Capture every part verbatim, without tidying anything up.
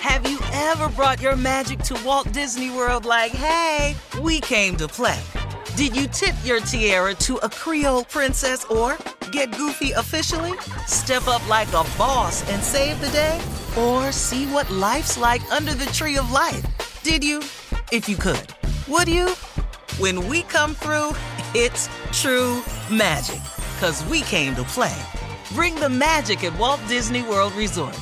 Have you ever brought your magic to Walt Disney World like, hey, we came to play? Did you tip your tiara to a Creole princess or get goofy officially? Step up like a boss and save the day? Or see what life's like under the tree of life? Did you? If you could. Would you? When we come through, it's true magic. 'Cause we came to play. Bring the magic at Walt Disney World Resort.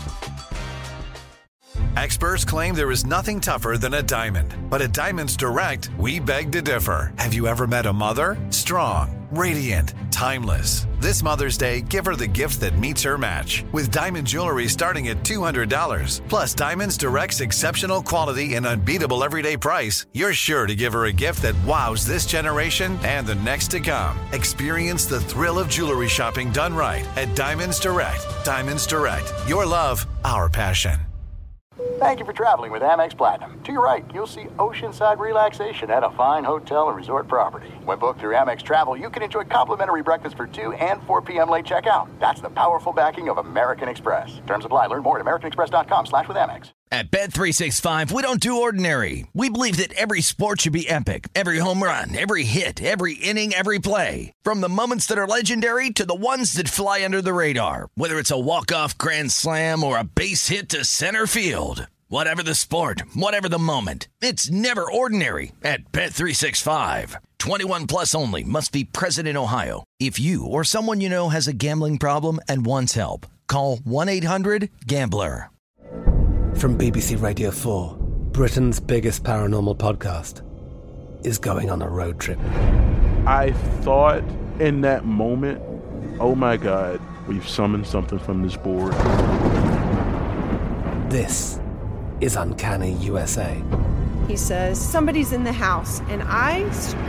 Experts claim there is nothing tougher than a diamond. But at Diamonds Direct, we beg to differ. Have you ever met a mother? Strong, radiant, timeless. This Mother's Day, give her the gift that meets her match. With diamond jewelry starting at two hundred dollars. Plus Diamonds Direct's exceptional quality and unbeatable everyday price, you're sure to give her a gift that wows this generation and the next to come. Experience the thrill of jewelry shopping done right at Diamonds Direct. Diamonds Direct. Your love, our passion. Thank you for traveling with Amex Platinum. To your right, you'll see oceanside relaxation at a fine hotel and resort property. When booked through Amex Travel, you can enjoy complimentary breakfast for two and four p.m. late checkout. That's the powerful backing of American Express. Terms apply. Learn more at americanexpress.com slash with Amex. At Bet three sixty-five, we don't do ordinary. We believe that every sport should be epic. Every home run, every hit, every inning, every play. From the moments that are legendary to the ones that fly under the radar. Whether it's a walk-off grand slam or a base hit to center field. Whatever the sport, whatever the moment, it's never ordinary at Bet three sixty-five. twenty-one plus only. Must be present in Ohio. If you or someone you know has a gambling problem and wants help, call one eight hundred gambler. From B B C Radio four, Britain's biggest paranormal podcast is going on a road trip. I thought in that moment, oh my God, we've summoned something from this board. This is Uncanny U S A. He says, somebody's in the house, and I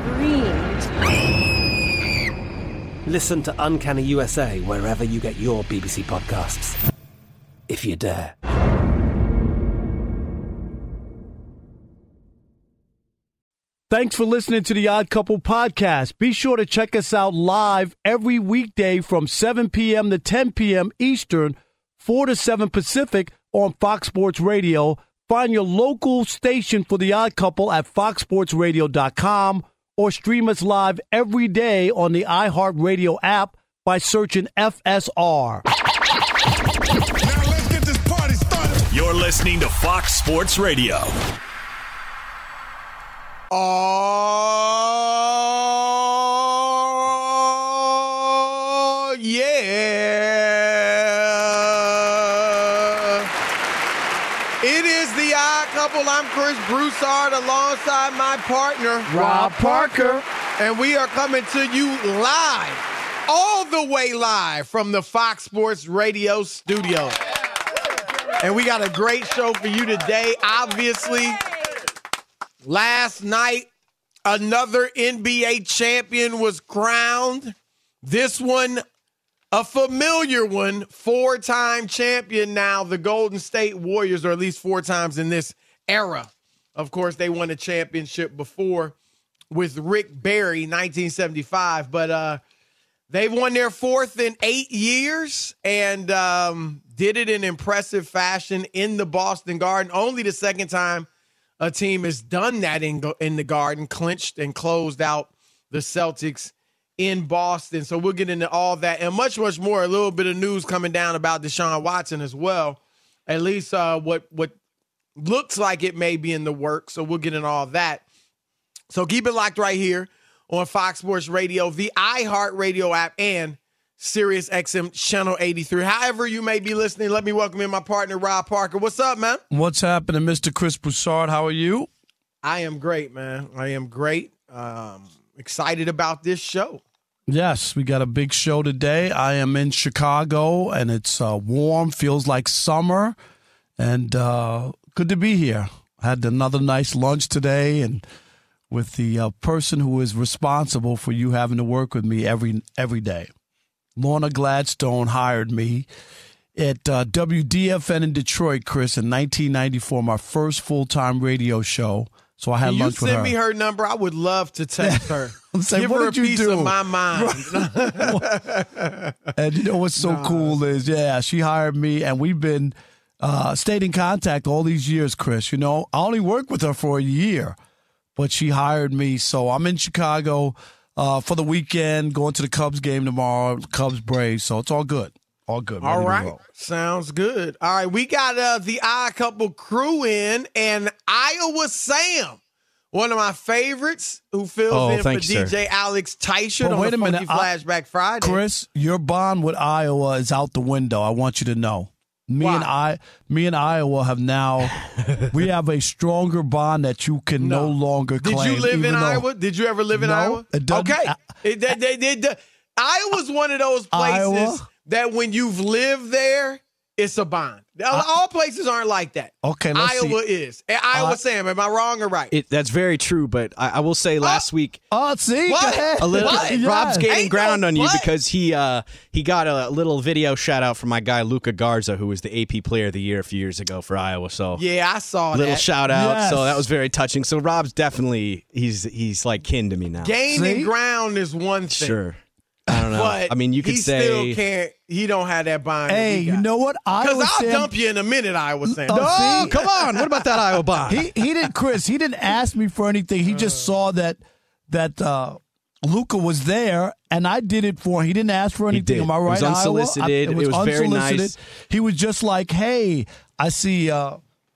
screamed. Listen to Uncanny U S A wherever you get your B B C podcasts, if you dare. Thanks for listening to the Odd Couple podcast. Be sure to check us out live every weekday from seven p.m. to ten p.m. Eastern, four to seven Pacific on Fox Sports Radio. Find your local station for the Odd Couple at fox sports radio dot com or stream us live every day on the iHeartRadio app by searching F S R. Now let's get this party started. You're listening to Fox Sports Radio. Oh, yeah. It is the Odd Couple. I'm Chris Broussard alongside my partner, Rob Parker. And we are coming to you live, all the way live from the Fox Sports Radio studio. And we got a great show for you today. Obviously, last night, another N B A champion was crowned. This one, a familiar one, four-time champion now, the Golden State Warriors, or at least four times in this era. Of course, they won a championship before with Rick Barry, nineteen seventy-five. But uh, they've won their fourth in eight years and um, did it in impressive fashion in the Boston Garden. Only the second time a team has done that in, in the Garden, clinched and closed out the Celtics in Boston. So we'll get into all that and much, much more. A little bit of news coming down about Deshaun Watson as well. At least uh, what what looks like it may be in the works. So we'll get into all that. So keep it locked right here on Fox Sports Radio, the iHeartRadio app, and Sirius X M Channel eighty-three. However you may be listening, let me welcome in my partner, Rob Parker. What's up, man? What's happening, Mister Chris Broussard? How are you? I am great, man. I am great. Um, excited about this show. Yes, we got a big show today. I am in Chicago, and it's uh, warm, feels like summer, and uh, good to be here. I had another nice lunch today, and with the uh, person who is responsible for you having to work with me every every day. Lorna Gladstone hired me at uh, W D F N in Detroit, Chris, in nineteen ninety-four, my first full-time radio show. So I had Can lunch with her. You send me her number. I would love to text her. I'm saying, Give what her did a you piece do? of my mind. And you know what's so Nah. cool is, yeah, she hired me, and we've been uh, stayed in contact all these years, Chris. You know, I only worked with her for a year, but she hired me. So I'm in Chicago uh, for the weekend, going to the Cubs game tomorrow, Cubs Braves. So it's all good. All good. All right. Sounds good. All right. We got uh, the Odd Couple crew in, and Iowa Sam, one of my favorites, who fills oh, in for you, D J sir. Alex Teichert Well, on wait the a Funky minute. I- Flashback Friday. Chris, your bond with Iowa is out the window. I want you to know. Me Why? and I, me and Iowa have now, we have a stronger bond that you can no, no longer Did claim. you live in even though- Iowa? Did you ever live in No, Iowa? it doesn't- Okay. I- It- they- they- they- they- Iowa's one of those places Iowa? that when you've lived there, it's a bond. All places aren't like that. Okay, let's Iowa see. is. And Iowa Uh, Sam, am I wrong or right? It, that's very true, but I, I will say last week Oh, see? What? Go ahead. a little What? Rob's Yes. gaining Ain't ground no on you what? because he uh, he got a little video shout out from my guy Luka Garza, who was the A P Player of the Year a few years ago for Iowa. So Yeah, I saw little that. shout out. Yes. So that was very touching. So Rob's definitely he's he's like kin to me now. Gaining See? ground is one thing. Sure. I don't know. But I mean, you could he say still can't. He don't have that bond. Hey, you know what? Iowa Because I'll Sam, dump you in a minute, Iowa Sam. Oh, oh, see? come on. What about that Iowa bond? He he didn't, Chris. He didn't ask me for anything. He just saw that that uh, Luca was there, and I did it for him. He didn't ask for anything. did. Am I It right? was Iowa? unsolicited. I- It was very unsolicited. nice. He was just like, "Hey, I see uh,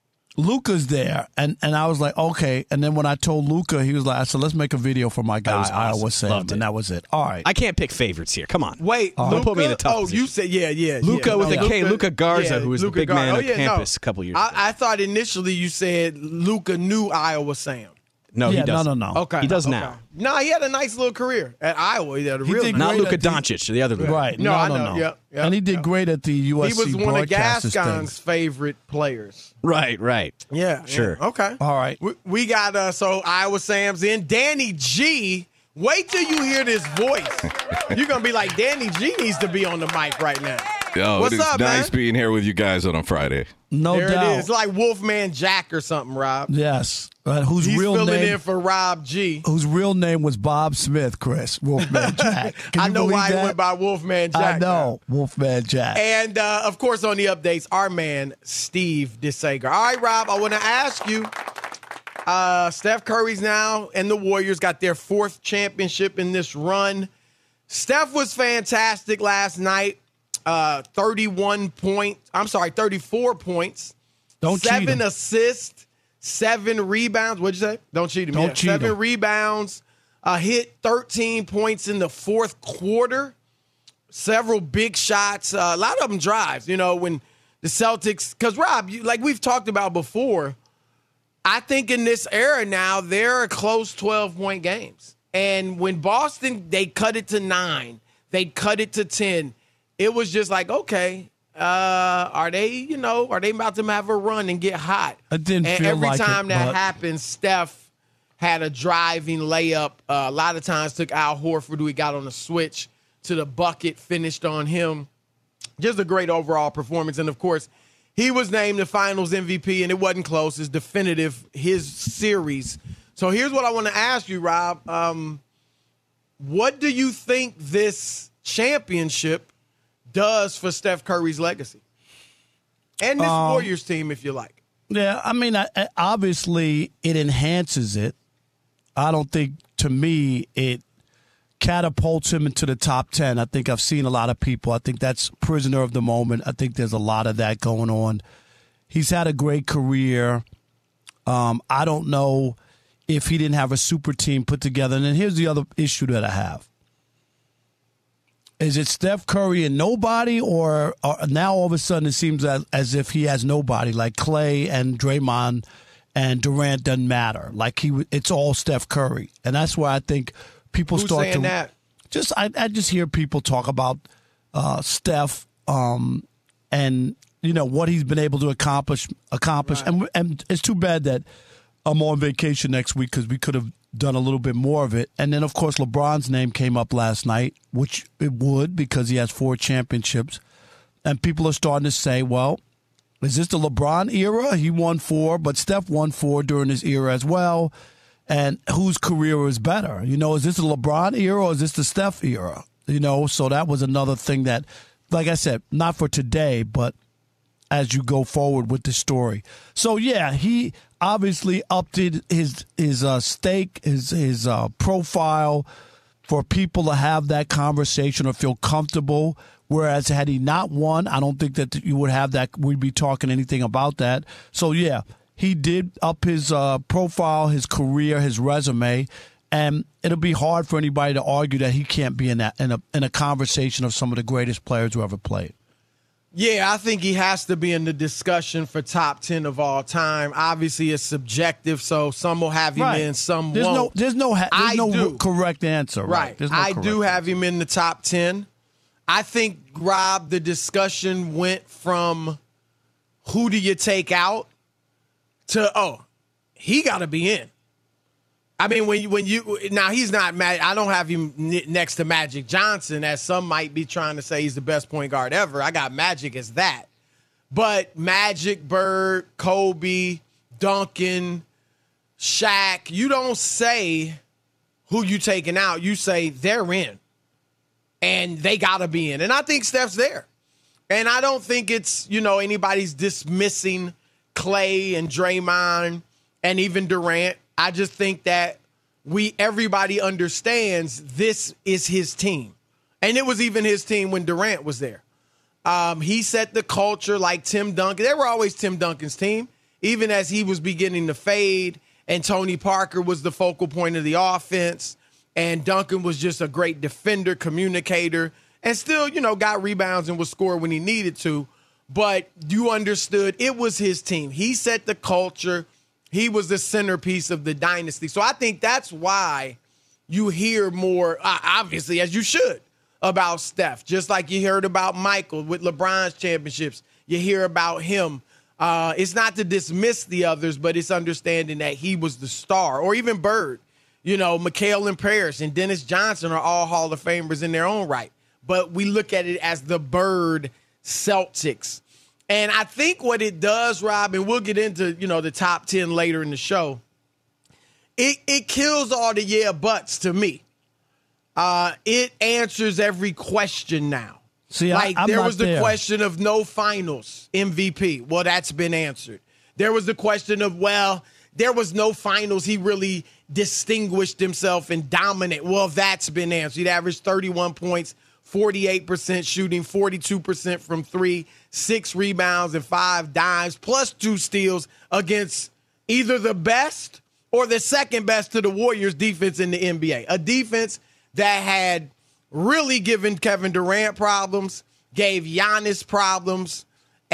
Luca's there," and and I was like, "Okay." And then when I told Luca, he was like, "I said, let's make a video for my guy, was awesome. Iowa Sam," Loved it. and that was it. All right. I can't pick favorites here. Come on. Wait, Don't Luka? put me in a tough Oh, position. you said yeah, yeah. Luka yeah. with No, a K, Luka- Luka Garza, yeah, who was the Luka big Gar- man oh, on yeah, campus no. a couple years I, ago. I thought initially you said Luka knew Iowa Sam. No, yeah, he doesn't. no, no, no. Okay, He does okay. now. No, he had a nice little career at Iowa. He had a He real did Not great Luka at the- Doncic, the other Luka. Right. No, No, I no, know. no. Yep, yep, and he did yep. great at the U He S C was one of broadcasters Gascon's things. favorite players. Right, right. Yeah, Sure. yeah. Okay. All right. We, we got uh so Iowa Sam's in. Danny G. Wait till you hear this voice. You're gonna be like, Danny G needs to be on the mic right now. Yo, What's it is up, nice man? being here with you guys on a Friday. No there doubt. it is. It's like Wolfman Jack or something, Rob. Yes. Uh, whose He's real filling name? in for Rob G. Whose real name was Bob Smith, Chris Wolfman Jack. Can I you know believe why that? he went by Wolfman Jack. I know Wolfman Jack. And, uh, of course, on the updates, our man, Steve DeSager. All right, Rob, I want to ask you, uh, Steph Curry's now and the Warriors got their fourth championship in this run. Steph was fantastic last night. Uh, thirty-one points. I'm sorry, thirty-four points. Don't cheat Seven him. assists, seven rebounds. What'd you say? Don't cheat him. Don't yeah. cheat Seven him. rebounds. Uh, hit thirteen points in the fourth quarter. Several big shots. Uh, a lot of them drives. You know, when the Celtics, because Rob, you, like we've talked about before, I think in this era now, they're close twelve-point games. And when Boston, they cut it to nine. They cut it to ten. It was just like, okay, uh, are they, you know, are they about to have a run and get hot? I didn't and feel every like time it, that but- happens, Steph had a driving layup. Uh, a lot of times took Al Horford, who he got on the switch to the bucket, finished on him. Just a great overall performance. And, of course, he was named the Finals M V P, and it wasn't close. It's definitive, his series. So here's what I want to ask you, Rob. Um, what do you think this championship does for Steph Curry's legacy? And this Um, Warriors team, if you like. Yeah, I mean, I, I- obviously it enhances it. I don't think, to me, it catapults him into the top ten. I think I've seen a lot of people. I think that's prisoner of the moment. I think there's a lot of that going on. He's had a great career. Um, I don't know if he didn't have a super team put together. And then here's the other issue that I have. Is it Steph Curry and nobody, or, or now all of a sudden it seems as, as if he has nobody, like Clay and Draymond and Durant doesn't matter. Like he, it's all Steph Curry, and that's why I think people Who's start saying to that? just. I, I just hear people talk about uh, Steph um, and you know what he's been able to accomplish. Accomplish, Right. and and it's too bad that I'm on vacation next week because we could have done a little bit more of it. And then, of course, LeBron's name came up last night, which it would because he has four championships. And people are starting to say, well, is this the LeBron era? He won four, but Steph won four during his era as well. And whose career is better? You know, is this the LeBron era or is this the Steph era? You know, so that was another thing that, like I said, not for today, but as you go forward with the story. So yeah, he obviously upped it, his his uh, stake, his his uh, profile for people to have that conversation or feel comfortable. Whereas had he not won, I don't think that you would have that. We'd be talking anything about that. So yeah, he did up his uh, profile, his career, his resume. And it'll be hard for anybody to argue that he can't be in that in a in a conversation of some of the greatest players who ever played. Yeah, I think he has to be in the discussion for top ten of all time. Obviously, it's subjective, so some will have him Right. in, some There's won't. no there's no ha- there's I no do. correct answer. Right. Right. There's no I correct do have him in the top ten. I think, Rob, the discussion went from who do you take out to, oh, he got to be in. I mean, when you, when you now he's not mad. I don't have him n- next to Magic Johnson, as some might be trying to say he's the best point guard ever. I got Magic as that, but Magic, Bird, Kobe, Duncan, Shaq. You don't say who you taking out. You say they're in, and they gotta be in. And I think Steph's there, and I don't think it's you know anybody's dismissing Clay and Draymond and even Durant. I just think that we everybody understands this is his team. And it was even his team when Durant was there. Um, he set the culture like Tim Duncan. They were always Tim Duncan's team, even as he was beginning to fade and Tony Parker was the focal point of the offense. And Duncan was just a great defender, communicator, and still, you know, got rebounds and would score when he needed to. But you understood it was his team. He set the culture. He was the centerpiece of the dynasty. So I think that's why you hear more, uh, obviously, as you should, about Steph. Just like you heard about Michael with LeBron's championships. You hear about him. Uh, it's not to dismiss the others, but it's understanding that he was the star. Or even Bird. You know, Mikhail and Parrish and Dennis Johnson are all Hall of Famers in their own right. But we look at it as the Bird Celtics. And I think what it does, Rob, and we'll get into, you know, the top ten later in the show, it it kills all the yeah buts to me. Uh, it answers every question now. See, like I, I'm there not was the there. question of no finals M V P. Well, that's been answered. There was the question of, well, there was no finals. He really distinguished himself and dominant. Well, that's been answered. He'd averaged thirty-one points, forty-eight percent shooting, forty-two percent from three, six rebounds and five dimes, plus two steals against either the best or the second best to the Warriors defense in the N B A. A defense that had really given Kevin Durant problems, gave Giannis problems,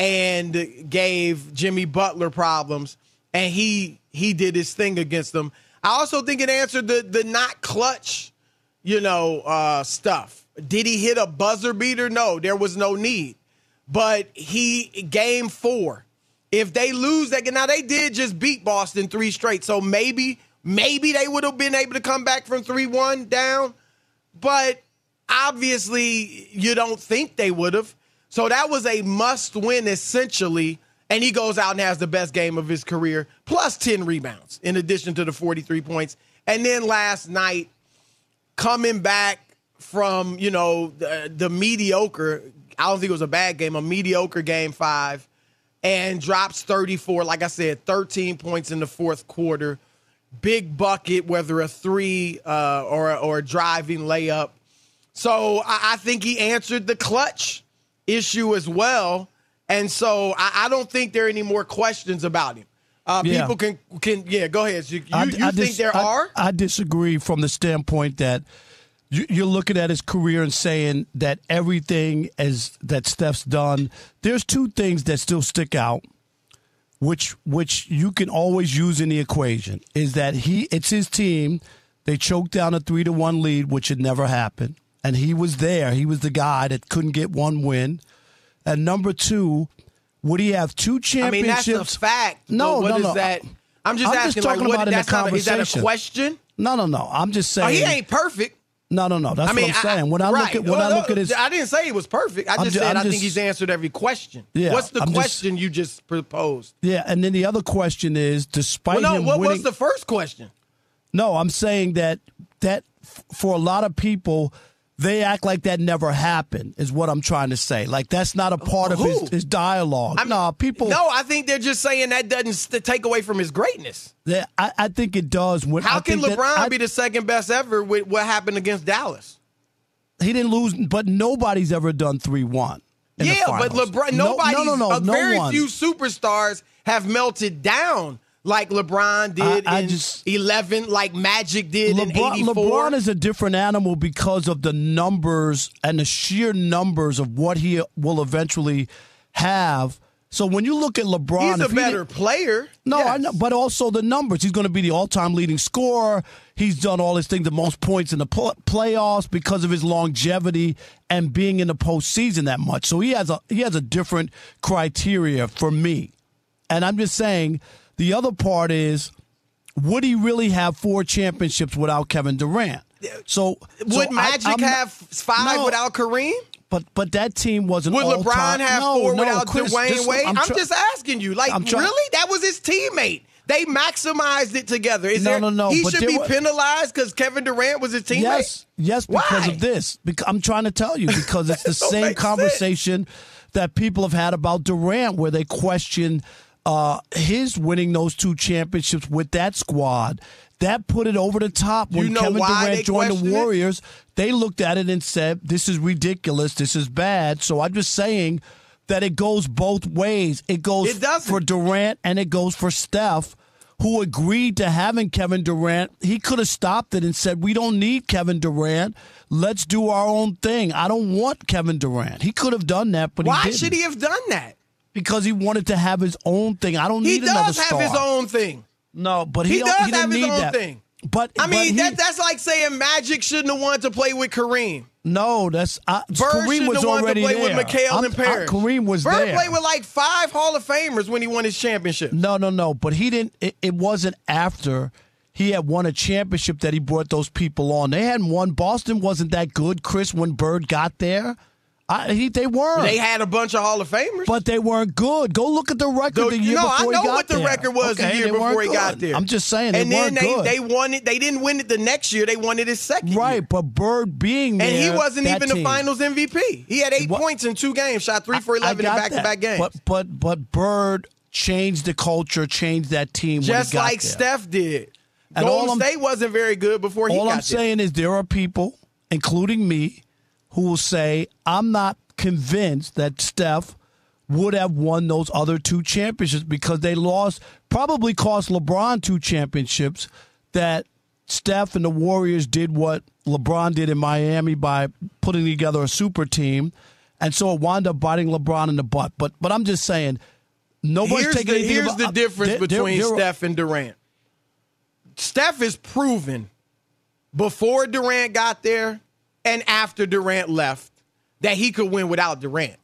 and gave Jimmy Butler problems, and he he did his thing against them. I also think it answered the the not clutch, you know, uh, stuff. Did he hit a buzzer beater? No, there was no need. But he, game four, if they lose that, now they did just beat Boston three straight, so maybe, maybe they would have been able to come back from three one down, but obviously you don't think they would have. So that was a must-win essentially, and he goes out and has the best game of his career, plus ten rebounds in addition to the forty-three points. And then last night, coming back from, you know, the, the mediocre, I don't think it was a bad game, a mediocre game five, and drops thirty-four, like I said, thirteen points in the fourth quarter. Big bucket, whether a three uh, or, or a driving layup. So I, I think he answered the clutch issue as well. And so I, I don't think there are any more questions about him. Uh, Yeah. People can, can, yeah, go ahead. You, you, I, you I think dis- there I- are? I disagree from the standpoint that you- you're looking at his career and saying that everything is that Steph's done. There's two things that still stick out, which which you can always use in the equation. Is that he? It's his team. They choked down a three to one lead, which had never happened, and he was there. He was the guy that couldn't get one win. And number two, would he have two championships? I mean, that's a fact. No, but what no, is no. that? I'm just I'm asking, just talking like, what, about in the that's not a, is that a conversation. question? No, no, no. I'm just Oh, saying. he ain't perfect. No, no, no. That's I mean, what I'm saying. When I right. look at when Well, I look at his, I didn't say he was perfect. I I'm just ju- said I'm I think just- he's answered every question. Yeah, What's the I'm just- question you just proposed? yeah. And then the other question is, despite Well, no, him what winning, was the first question? no, I'm saying that that f- for a lot of people, they act like that never happened, is what I'm trying to say. Like, that's not a part Who? of his, his dialogue. I mean, no, people. No, I think they're just saying that doesn't st- take away from his greatness. They, I, I think it does. When, How I can think LeBron that, I, be the second best ever with what happened against Dallas? He didn't lose, but nobody's ever done three one. Yeah, but LeBron, nobody, no, no, no, no, uh, no very one. few superstars have melted down like LeBron did I, I in just, eleven, like Magic did LeBron, in eighty-four. LeBron is a different animal because of the numbers and the sheer numbers of what he will eventually have. So when you look at LeBron, he's a better player. No, yes. I know, but also the numbers. He's going to be the all-time leading scorer. He's done all his things, the most points in the pl- playoffs because of his longevity and being in the postseason that much. So he has a he has a different criteria for me. And I'm just saying, the other part is, would he really have four championships without Kevin Durant? So would so Magic I, have five no, without Kareem? But but that team wasn't. Would all LeBron time. have no, four no, without Chris, Dwayne this, Wade? I'm, I'm I'm try- just asking you. Like, I'm try- really? That was his teammate. They maximized it together. Is No, there, no, no, He but should there be wa- penalized because Kevin Durant was his teammate? Yes, yes, because Why? of this. Because I'm trying to tell you, because it's the Don't same make conversation that people have had about Durant, where they question uh, his winning those two championships with that squad. That put it over the top when You know Kevin why they Durant joined question the it? Warriors. They looked at it and said, this is ridiculous, this is bad. So I'm just saying that it goes both ways. It goes It doesn't. for Durant and it goes for Steph, who agreed to having Kevin Durant. He could have stopped it and said, we don't need Kevin Durant. Let's do our own thing. I don't want Kevin Durant. He could have done that, but Why he didn't. should he have done that? Because he wanted to have his own thing. I don't He need another does have star. his own thing. No, but he, He don't, does he didn't have his need own that. thing. But I but mean, he- that, that's like saying Magic shouldn't have wanted to play with Kareem. no, that's uh, Bird Kareem shouldn't was have wanted to already play there. with McHale I'm- and Parrish. I- Kareem was Bird there. played with like five Hall of Famers when he won his championship. No, no, no. But he didn't. It, it wasn't after he had won a championship that he brought those people on. They hadn't won. Boston wasn't that good, Chris, when Bird got there. I, he, they weren't. They had a bunch of Hall of Famers. But they weren't good. Go look at the record The- the year no, before I he know got what the there. record was Okay, the year they before weren't he got good. there. I'm just saying, they and then weren't they, good. they won it. They didn't win it the next year. They won it his second right, year. but Bird being there, And he wasn't that even the team. Finals M V P. He had eight What- points in two games, shot three for I- I eleven in got back-to-back that. games. But but but Bird changed the culture, changed that team. when Just he got like there. Steph did. And all Golden I'm- State wasn't very good before he All got I'm there. saying is there are people, including me, who will say, I'm not convinced that Steph would have won those other two championships because they lost, probably cost LeBron two championships, that Steph and the Warriors did what LeBron did in Miami by putting together a super team. And so it wound up biting LeBron in the butt. But but I'm just saying, nobody's here's taking the, anything here's about, the difference they're- they're- between they're- Steph and Durant. Steph is proven before Durant got there and after Durant left that he could win without Durant.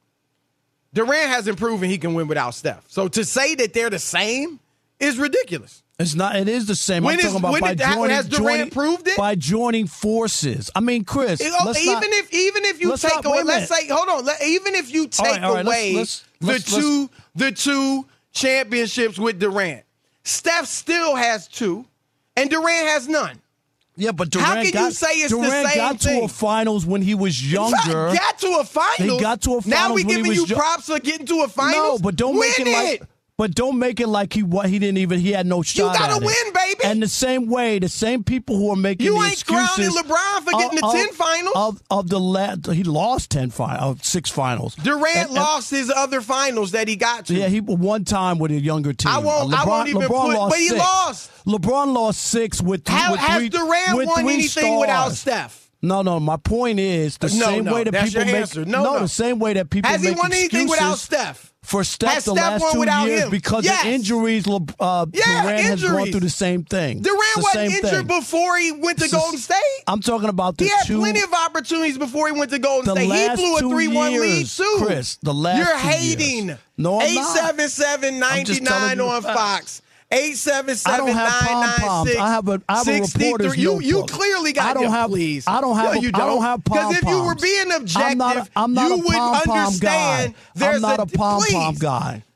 Durant hasn't proven he can win without Steph. So to say that they're the same is ridiculous. It's not. It is the same. When I'm is- talking about when by did that- joining, has Durant joining- proved it? by joining forces. I mean, Chris. It- oh, let's even not- if even if you let's take not- away, wait a let's minute. say, hold on, let, even if you All take right, all right, let's- away let's- let's- the two the two championships with Durant, Steph still has two, and Durant has none. Yeah, but Durant How can got, you say it's the Durant same got thing? to a finals when he was younger. He got to a finals. He got to a finals Now we when he giving was you yo- props for getting to a finals. No, but don't Win make it like. But don't make it like he what he didn't even he had no shot. gotta at it. win, baby. And the same way, the same people who are making You the ain't crowning excuses LeBron for getting to of- ten finals. of of the last. He lost ten fi- of six finals. Durant And- and- lost his other finals that he got to. Yeah, he one time with a younger team. I won't- Uh, I LeBron, won't even LeBron put- lost but he six. lost. LeBron lost six with, How with has three, Durant with won three anything without stars. Steph? No, no. My point is the No, same no, way that that's people your make answer. No, no. the same way that people Has he make won anything excuses without Steph? for Steph Has the Steph last won two without years him? because Yes. of injuries. Le, uh, Yeah, Durant has gone injuries. through the same thing. Durant It's the wasn't same injured thing. before he went to It's the- Golden State. I'm talking about the He had two. plenty of opportunities before he went to Golden the State. He last blew a two three one lead years, too. Chris, the last You're two hating. years. No, I'm eight seven seven, I'm just telling ninety-nine you the on facts. Fox. eight seven I seven, don't have nine nine pom-poms. six, I have a I have a reporter's you, you notebook. clearly got I don't your have please. I don't have No, a, you I don't have Because if you were pom-poms. being objective, I'm not a, I'm not you a would pom-pom understand guy. there's I'm not a, a pom pom please. guy.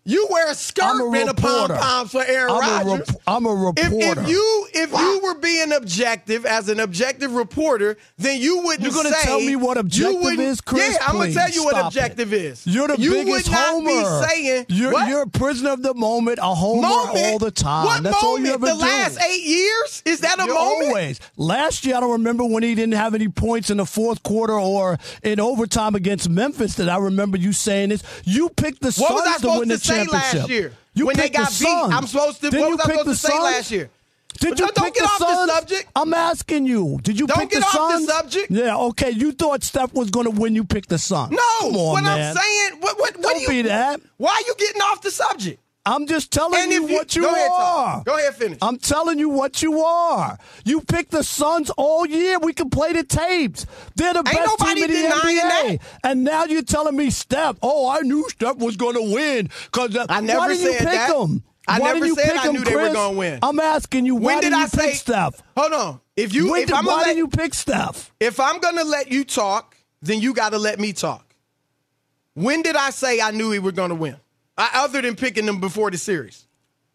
You wear a skirt I'm a and a pom reporter. poms for Aaron I'm a Rodgers. rep- I'm a If, reporter. if you if you were being objective as an objective reporter, then you wouldn't You're gonna say tell me what you objective wouldn't- is, Chris? Yeah, I'm gonna Please, tell you what stop objective it. is. You're the you biggest would not homer. be saying you're, what? you're a prisoner of the moment, a homer Moment? all the time. What That's moment? all you ever the do. last eight years? Is that a You're moment? Always. Last year, I don't remember when he didn't have any points in the fourth quarter or in overtime against Memphis that I remember you saying this. You picked the What was I Suns to supposed win to the say championship. last year? You when they picked got the beat, Suns. I'm supposed to. Didn't What you was I pick supposed the to say Suns? last year? Did But you don't pick get the off the Suns? subject. I'm asking you. Did you Don't pick get the off the Suns? subject. Yeah, okay. You thought Steph was going to win. You picked the Suns. No. Come on, what man. I'm saying, what, what, what Don't do you, be that. Why are you getting off the subject? I'm just telling And you if you- what you go ahead, are. Tom. Go ahead, finish. I'm telling you what you are. You picked the Suns all year. We can play the tapes. They're the Ain't best nobody team in the N B A. denying that. And now you're telling me Steph. Oh, I knew Steph was going to win. Cause I never why didn't you said pick that. him? I why never didn't you said pick I him, knew they were Chris? gonna win. I'm asking you, why When did didn't I you say? pick Steph? Hold on. If you, When if did- I'm why gonna let, didn't you pick Steph? if I'm gonna let you talk, then you got to let me talk. When did I say I knew he was gonna win? I, other than picking them before the series.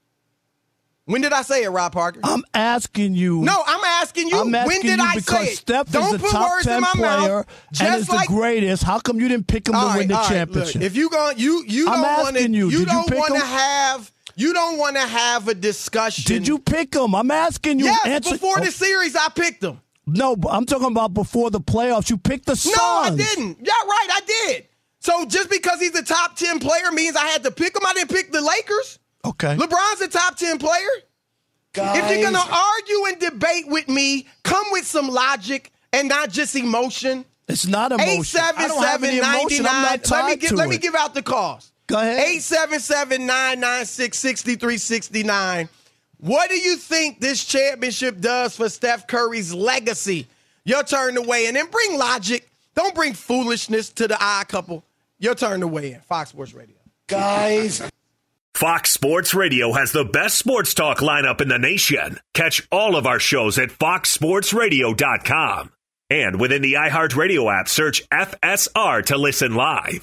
When did I say it, Rob Parker? I'm asking you. No, I'm asking you. I'm asking when did you I because say it? Steph Don't is the put top words in ten my player mouth. and Just is like, the greatest. How come you didn't pick him all to right, win the all right, championship? look, if you going, you you I'm don't want to, asking you, you did you don't pick want to him? have, you don't want to have a discussion. Did you pick him? I'm asking you. Yes, Answer- before oh, the series, I picked them. No, but I'm talking about before the playoffs. You picked the Suns. No, I didn't. Yeah, right, I did. So just because he's a top ten player means I had to pick him. I didn't pick the Lakers. Okay. LeBron's a top ten player. Guys. If you're going to argue and debate with me, come with some logic and not just emotion. It's not emotion. eight seven I don't have seven any nine emotion. I'm nine. not tied Let me give, to let me it. give out the calls. Go ahead. eight seven seven nine nine six six three six nine. What do you think this championship does for Steph Curry's legacy? Your turn to weigh in. And bring logic. Don't bring foolishness to the odd couple. Your turn to weigh in. Fox Sports Radio. Guys. Fox Sports Radio has the best sports talk lineup in the nation. Catch all of our shows at fox sports radio dot com. And within the iHeartRadio app, search F S R to listen live.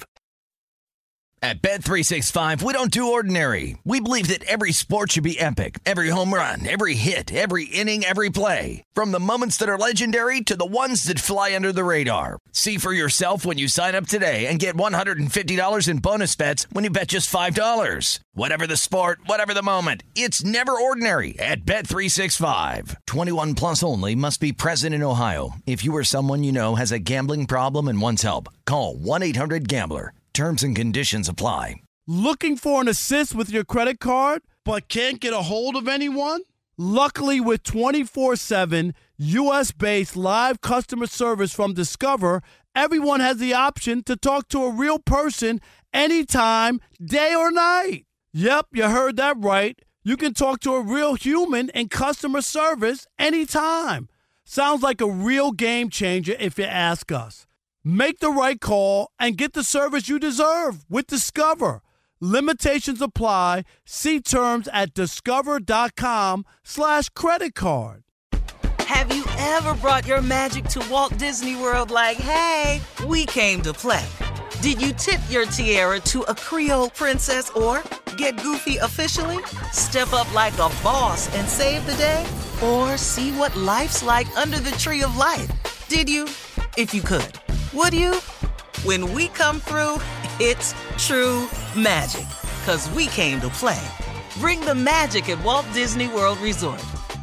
At Bet three sixty-five, we don't do ordinary. We believe that every sport should be epic. Every home run, every hit, every inning, every play. From the moments that are legendary to the ones that fly under the radar. See for yourself when you sign up today and get one hundred fifty dollars in bonus bets when you bet just five dollars. Whatever the sport, whatever the moment, it's never ordinary at Bet three sixty-five. twenty-one plus only. Must be present in Ohio. If you or someone you know has a gambling problem and wants help, call one eight hundred gambler. Terms and conditions apply. Looking for an assist with your credit card, but can't get a hold of anyone? Luckily, with twenty-four seven U S-based live customer service from Discover, everyone has the option to talk to a real person anytime, day or night. Yep, you heard that right. You can talk to a real human in customer service anytime. Sounds like a real game changer if you ask us. Make the right call and get the service you deserve with Discover. Limitations apply. See terms at discover.com slash credit card. Have you ever brought your magic to Walt Disney World like, hey, we came to play? Did you tip your tiara to a Creole princess or get goofy officially? Step up like a boss and save the day? Or see what life's like under the tree of life? Did you? If you could. Would you? When we come through, it's true magic. 'Cause we came to play. Bring the magic at Walt Disney World Resort.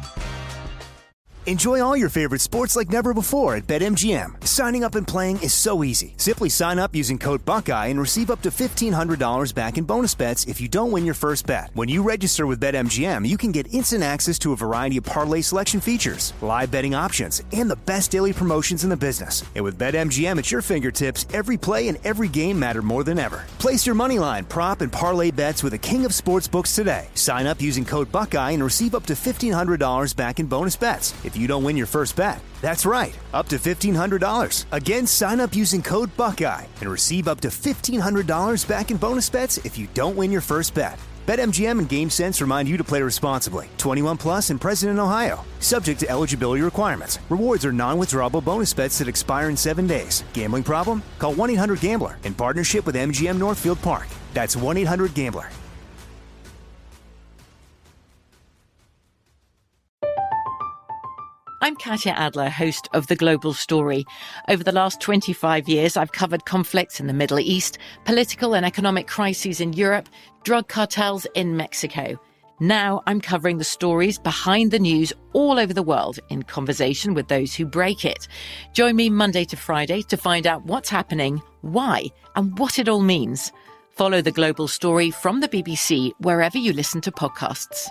Enjoy all your favorite sports like never before at BetMGM. Signing up and playing is so easy. Simply sign up using code Buckeye and receive up to fifteen hundred dollars back in bonus bets if you don't win your first bet. When you register with BetMGM, you can get instant access to a variety of parlay selection features, live betting options, and the best daily promotions in the business. And with BetMGM at your fingertips, every play and every game matter more than ever. Place your moneyline, prop, and parlay bets with the king of sportsbooks today. Sign up using code Buckeye and receive up to fifteen hundred dollars back in bonus bets if you don't win your first bet. That's right, up to fifteen hundred dollars. Again, sign up using code Buckeye and receive up to fifteen hundred dollars back in bonus bets if you don't win your first bet. BetMGM and GameSense remind you to play responsibly. twenty-one plus and present in Ohio. Subject to eligibility requirements. Rewards are non-withdrawable bonus bets that expire in seven days. Gambling problem? Call one eight hundred gambler in partnership with M G M Northfield Park. That's one eight hundred gambler. I'm Katya Adler, host of The Global Story. Over the last twenty-five years, I've covered conflicts in the Middle East, political and economic crises in Europe, drug cartels in Mexico. Now I'm covering the stories behind the news all over the world in conversation with those who break it. Join me Monday to Friday to find out what's happening, why, and what it all means. Follow The Global Story from the B B C wherever you listen to podcasts.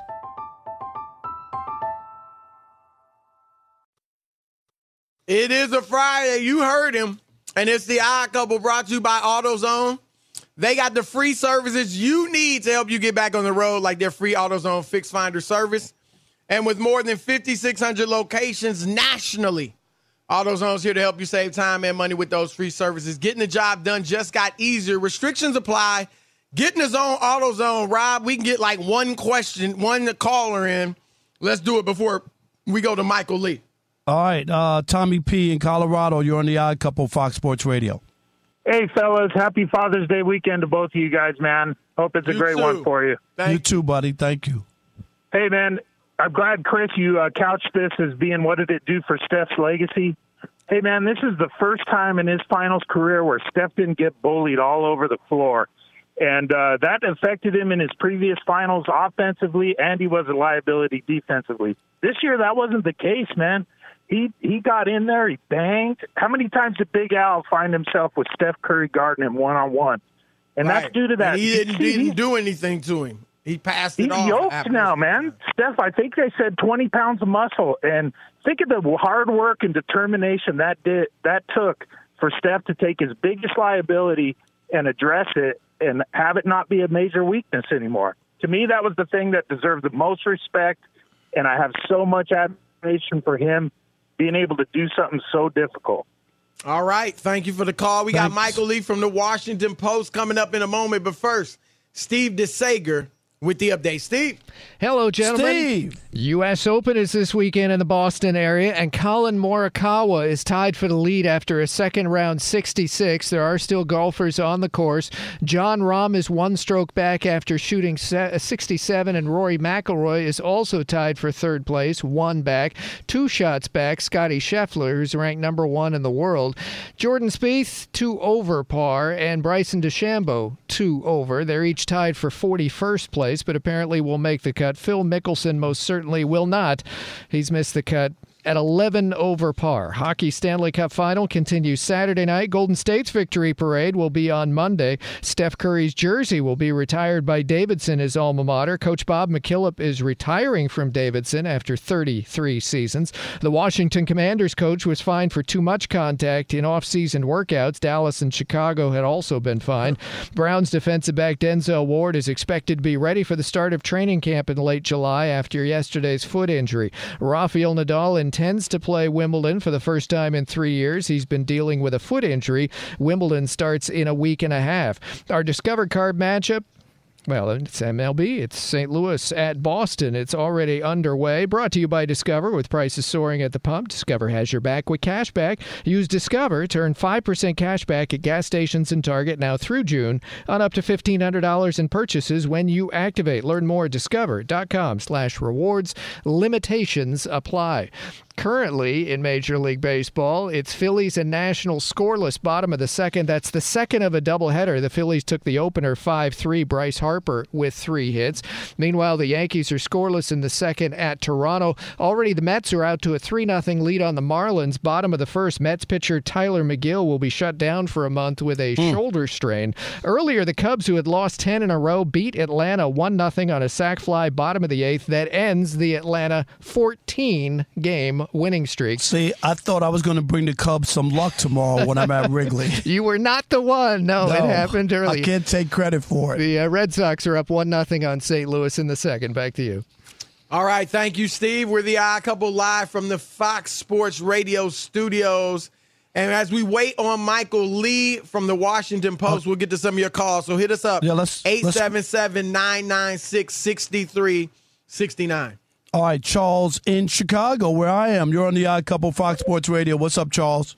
It is a Friday. You heard him. And it's the Odd Couple brought to you by AutoZone. They got the free services you need to help you get back on the road, like their free AutoZone Fix Finder service. And with more than five thousand six hundred locations nationally, AutoZone's here to help you save time and money with those free services. Getting the job done just got easier. Restrictions apply. Getting his own AutoZone. Rob, we can get like one question, one caller in. Let's do it before we go to Michael Lee. All right, uh, Tommy P. in Colorado. You're on the Odd Couple, Fox Sports Radio. Hey, fellas. Happy Father's Day weekend to both of you guys, man. Hope it's a You great too. one for you. Thank you too, buddy. Thank you. Hey, man, I'm glad, Chris, you uh, couched this as being what did it do for Steph's legacy. Hey, man, this is the first time in his finals career where Steph didn't get bullied all over the floor. And uh, that affected him in his previous finals offensively, and he was a liability defensively. This year, that wasn't the case, man. He he got in there, he banged. How many times did Big Al find himself with Steph Curry guarding him one-on-one? And Right. that's due to that. And he didn't, See, didn't do anything to him. He passed it He's off. yoked after- now, man. Steph, I think they said twenty pounds of muscle. And think of the hard work and determination that did that took for Steph to take his biggest liability and address it and have it not be a major weakness anymore. To me, that was the thing that deserved the most respect, and I have so much admiration for him being able to do something so difficult. All right. Thank you for the call. We got Michael Lee from the Washington Post coming up in a moment. But first, Steve DeSager with the update. Steve. Hello, gentlemen. Steve. U S Open is this weekend in the Boston area, and Colin Morikawa is tied for the lead after a second-round sixty-six. There are still golfers on the course. Jon Rahm is one stroke back after shooting sixty-seven, and Rory McIlroy is also tied for third place, one back. Two shots back, Scotty Scheffler, who's ranked number one in the world. Jordan Spieth, two over par, and Bryson DeChambeau, two over. They're each tied for forty-first place, but apparently will make the cut. Phil Mickelson most certainly will not. He's missed the cut at eleven over par. Hockey Stanley Cup Final continues Saturday night. Golden State's victory parade will be on Monday. Steph Curry's jersey will be retired by Davidson, his alma mater. Coach Bob McKillop is retiring from Davidson after thirty-three seasons. The Washington Commanders coach was fined for too much contact in off-season workouts. Dallas and Chicago had also been fined. Browns defensive back Denzel Ward is expected to be ready for the start of training camp in late July after yesterday's foot injury. Rafael Nadal in intends to play Wimbledon for the first time in three years. He's been dealing with a foot injury. Wimbledon starts in a week and a half. Our Discover Card matchup, well, it's M L B. It's Saint Louis at Boston. It's already underway. Brought to you by Discover. With prices soaring at the pump, Discover has your back with cash back. Use Discover to earn five percent cash back at gas stations and Target now through June on up to fifteen hundred dollars in purchases when you activate. Learn more at discover.com slash rewards. Limitations apply. Currently in Major League Baseball, it's Phillies and Nationals scoreless, bottom of the second. That's the second of a doubleheader. The Phillies took the opener five three. Bryce Harper with three hits. Meanwhile, the Yankees are scoreless in the second at Toronto. Already the Mets are out to a three nothing lead on the Marlins. Bottom of the first, Mets pitcher Tyler McGill will be shut down for a month with a mm. shoulder strain. Earlier, the Cubs, who had lost ten in a row, beat Atlanta one nothing on a sac fly, bottom of the eighth. That ends the Atlanta fourteen game winning streak. See, I thought I was going to bring the Cubs some luck tomorrow when I'm at Wrigley. You were not the one. No, no, it happened early. I can't take credit for it. The uh, Red Sox are up one nothing on Saint Louis in the second. Back to you. All right, thank you, Steve. We're the Odd Couple live from the Fox Sports Radio studios. And as we wait on Michael Lee from the Washington Post, we'll get to some of your calls. So hit us up, yeah, let's, eight seven seven, nine nine six, six three six nine. All right, Charles in Chicago, where I am. You're on the Odd Couple, Fox Sports Radio. What's up, Charles?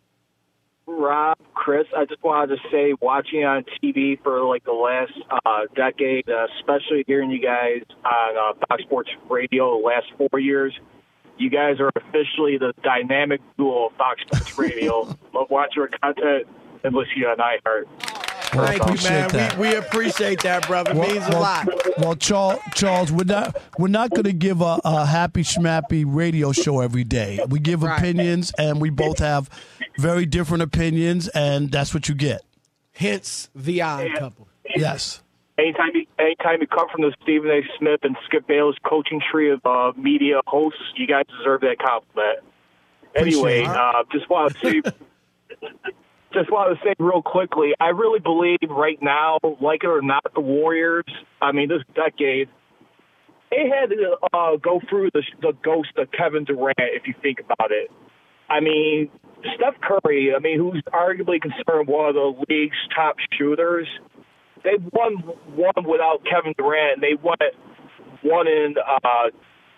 Rob, Chris, I just wanted to say, watching on T V for like the last uh, decade, uh, especially hearing you guys on uh, Fox Sports Radio the last four years, You guys are officially the dynamic duo of Fox Sports Radio. Love watching your content and listening to you on iHeart. Well, Thank you, man. that. We, we appreciate that, brother. It Well, means well, a lot. Well, Charles, Charles, we're not we're not going to give a, a happy schmappy radio show every day. We give Right. opinions, and we both have very different opinions, and that's what you get. Hence the odd couple. Yes. Anytime you, anytime you come from the Stephen A. Smith and Skip Bayless coaching tree of uh, media hosts, you guys deserve that compliment. Anyway, Appreciate it. uh, just want to say, just want to say real quickly, I really believe right now, like it or not, the Warriors. I mean, this decade, they had to uh, go through the, the ghost of Kevin Durant. If you think about it, I mean, Steph Curry. I mean, who's arguably considered one of the league's top shooters. They won one without Kevin Durant. They won it one in uh,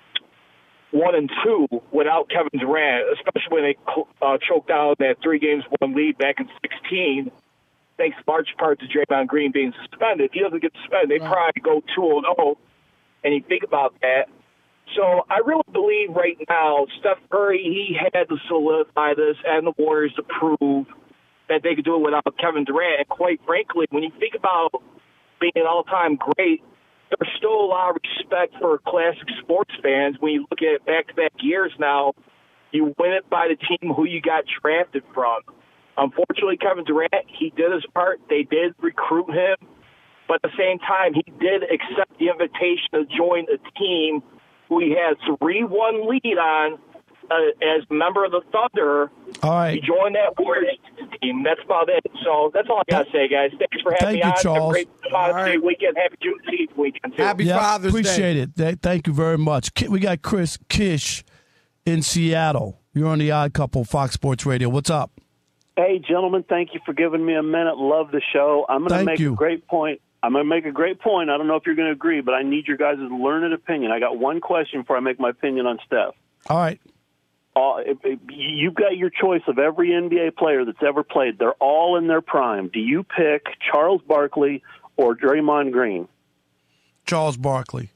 one and two without Kevin Durant, especially when they uh, choked out that three games one lead back in sixteen. Thanks large part to Draymond Green being suspended. If he doesn't get suspended, they probably go two and oh. And you think about that. So I really believe right now, Steph Curry, he had to solidify this and the Warriors to prove that they could do it without Kevin Durant. And quite frankly, when you think about being an all-time great, there's still a lot of respect for classic sports fans. When you look at back-to-back years now, you win it by the team who you got drafted from. Unfortunately, Kevin Durant, he did his part. They did recruit him. But at the same time, he did accept the invitation to join a team who he had three one lead on uh, as a member of the Thunder. All right. He joined that Warriors team. That's about it. So that's all I got to say, guys. Thanks for having Thank me you, on. Charles. Have a great Father's Day weekend. Happy Juneteenth weekend, too. Happy Yeah, Father's appreciate Day. it. Th- Thank you very much. Ki- We got Chris Kish in Seattle. You're on the Odd Couple, Fox Sports Radio. What's up? Hey, gentlemen, thank you for giving me a minute. Love the show. I'm going to Thank make you. a great point. I'm going to make a great point. I don't know if you're going to agree, but I need your guys' learned opinion. I got one question before I make my opinion on Steph. All right. Uh, if, if you've got your choice of every N B A player that's ever played. They're all in their prime. Do you pick Charles Barkley or Draymond Green? Charles Barkley.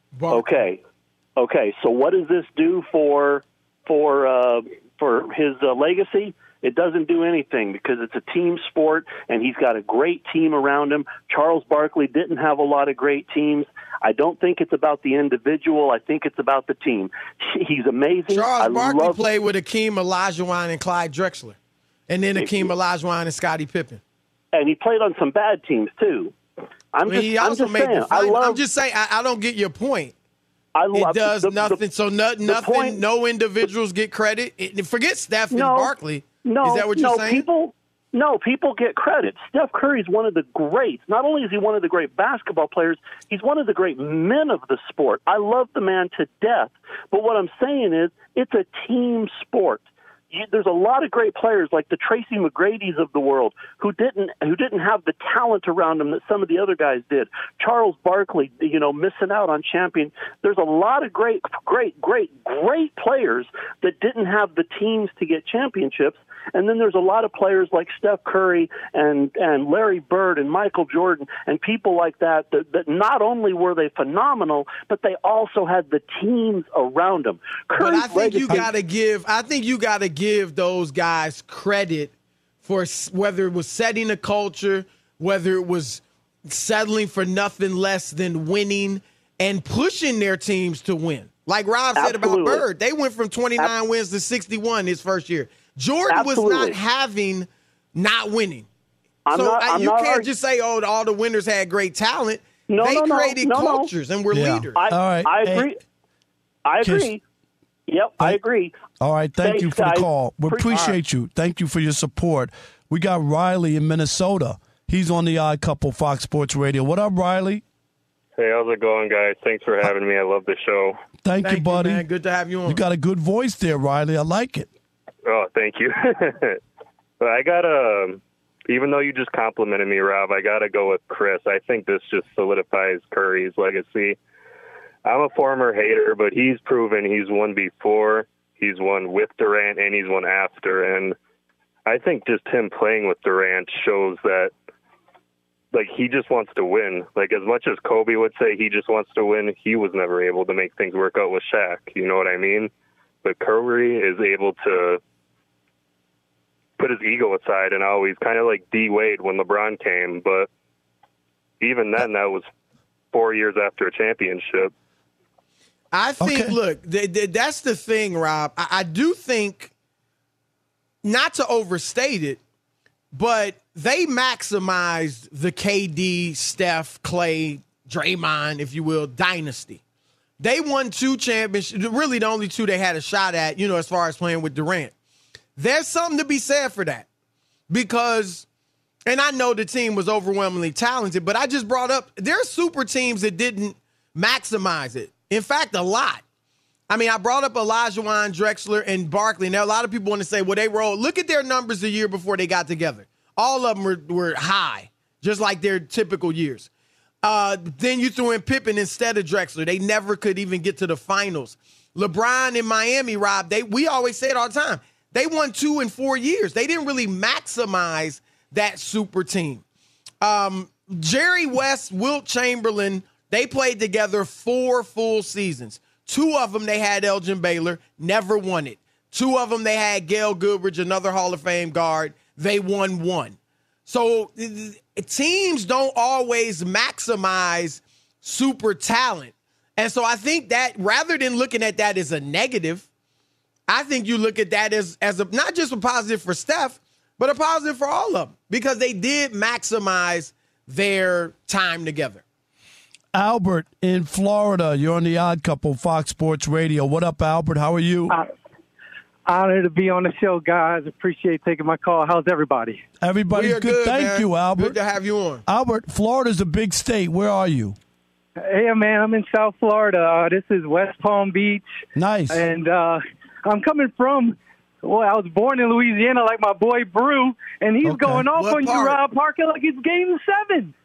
Okay. Okay, so what does this do for for uh, for his uh, legacy? It doesn't do anything because it's a team sport, and he's got a great team around him. Charles Barkley didn't have a lot of great teams. I don't think it's about the individual. I think it's about the team. He's amazing. Charles I Barkley love played with Akeem Olajuwon and Clyde Drexler, and then Akeem Olajuwon and Scottie Pippen. And he played on some bad teams, too. I'm I mean, just, he I'm also just made saying. the I final. love, I'm just saying. I, I don't get your point. I It love, does the, the, nothing. so no, nothing. point- no individuals get credit. It, forget Steph and No, Barkley. No, Is that what you're no, saying? People, no, people get credit. Steph Curry's one of the greats. Not only is he one of the great basketball players, he's one of the great men of the sport. I love the man to death. But what I'm saying is, it's a team sport. You, there's a lot of great players like the Tracy McGrady's of the world who didn't who didn't have the talent around them that some of the other guys did. Charles Barkley, you know, missing out on champion. There's a lot of great, great, great, great players that didn't have the teams to get championships. And then there's a lot of players like Steph Curry and, and Larry Bird and Michael Jordan and people like that, that that not only were they phenomenal, but they also had the teams around them. But I Curry's think you legacy- got to give. I think you got to give those guys credit for s- whether it was setting a culture, whether it was settling for nothing less than winning and pushing their teams to win. Like Rob said about Absolutely. Bird, they went from twenty-nine wins to sixty-one his first year. Jordan Absolutely. was not having not winning. I'm so not- I- I'm you not can't argu- just say, "Oh, all the winners had great talent." No, they no, no, created no, no. cultures and were Yeah. leaders. I, All right. I Hey, agree. I Kish- agree. Yep, I agree. All right. Thank Thanks, you for guys. the call. We Pre- appreciate you. Thank you for your support. We got Riley in Minnesota. He's on the Odd Couple, Fox Sports Radio. What up, Riley? Hey, how's it going, guys? Thanks for having me. I love the show. Thank, Thank you, buddy. man. Good to have you on. You got a good voice there, Riley. I like it. Oh, thank you. But I got to, even though you just complimented me, Rob, I got to go with Chris. I think this just solidifies Curry's legacy. I'm a former hater, but he's proven he's won before. He's won with Durant, and he's won after. And I think just him playing with Durant shows that, like, he just wants to win. Like, as much as Kobe would say he just wants to win, he was never able to make things work out with Shaq. You know what I mean? but Curry is able to put his ego aside and always kind of like D Wade when LeBron came. But even then, that was four years after a championship. I think, Okay. look, th- th- that's the thing, Rob. I-, I do think, not to overstate it, but they maximized the K D, Steph, Clay, Draymond, if you will, dynasty. They won two championships, really the only two they had a shot at, you know, as far as playing with Durant. There's something to be said for that because, and I know the team was overwhelmingly talented, but I just brought up, there are super teams that didn't maximize it. In fact, a lot. I mean, I brought up Olajuwon, Drexler, and Barkley. Now, a lot of people want to say, well, they rolled. Look at their numbers the year before they got together. All of them were, were high, just like their typical years. Uh, then you threw in Pippen instead of Drexler. They never could even get to the finals. LeBron in Miami, Rob, they we always say it all the time. They won two in four years. They didn't really maximize that super team. Um, Jerry West, Wilt Chamberlain, they played together four full seasons. Two of them, they had Elgin Baylor, never won it. Two of them, they had Gail Goodrich, another Hall of Fame guard. They won one. So teams don't always maximize super talent. And so I think that rather than looking at that as a negative, I think you look at that as, as a, not just a positive for Steph, but a positive for all of them because they did maximize their time together. Albert in Florida, you're on the Odd Couple, Fox Sports Radio. What up, Albert? How are you? Uh, honored to be on the show, guys. Appreciate taking my call. How's everybody? Everybody's We are good. good, Thank man. you, Albert. Good to have you on. Albert, Florida's a big state. Where are you? Hey, man, I'm in South Florida. Uh, this is West Palm Beach. Nice. And uh, I'm coming from, well, I was born in Louisiana like my boy Brew, and he's Okay. going off What on part? you, Rob Parker, like it's game seven.